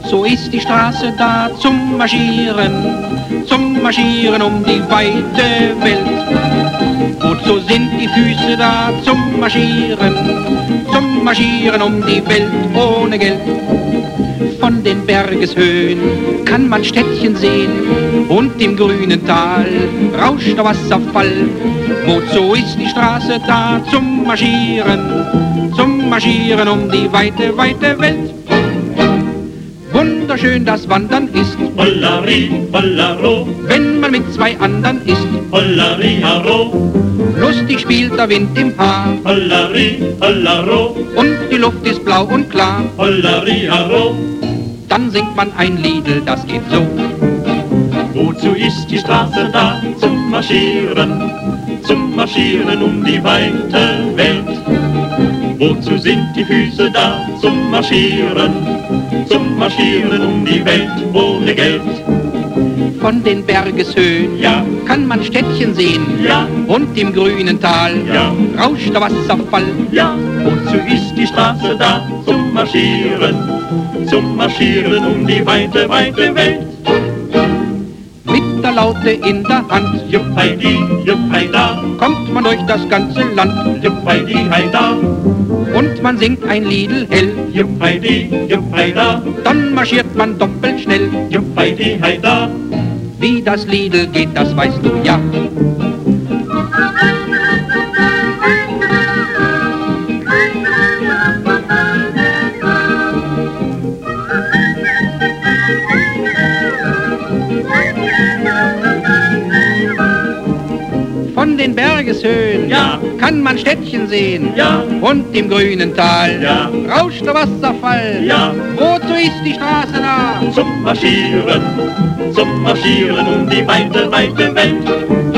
Wozu ist die Straße da? Zum Marschieren um die weite Welt. Wozu sind die Füße da? Zum Marschieren um die Welt ohne Geld. Von den Bergeshöhen kann man Städtchen sehen und im grünen Tal rauscht der Wasserfall. Wozu ist die Straße da? Zum Marschieren um die weite, weite Welt. Wunderschön das Wandern ist, Hollari, hollaro, wenn man mit zwei anderen ist. hollari, haro, Lustig spielt der Wind im Haar hollari, hollaro, und die Luft ist blau und klar. hollari, haro. Dann singt man ein Liedl, das geht so. Wozu ist die Straße da? Zum Marschieren um die weite Welt. Wozu sind die Füße da? Zum Marschieren um die Welt ohne Geld. Von den Bergeshöhen Ja, kann man Städtchen sehen ja, und im grünen Tal ja, rauscht der Wasserfall. ja. Wozu ist die Straße da? Zum Marschieren um die weite, weite Welt. Mit der Laute in der Hand Juppheidi, juppheida, kommt man durch das ganze Land juppheidi, heida, und man singt ein Liedl hell. juppheidi, juppheida, Dann marschiert man doppelt schnell. juppheidi, heida. Wie das Liedl geht, das weißt du ja. Von den Bergeshöhen Ja, kann man Städtchen sehen ja, und im grünen Tal ja, rauscht der Wasserfall. ja. Wozu ist die Straße da? Zum Marschieren um die weite, weite Welt.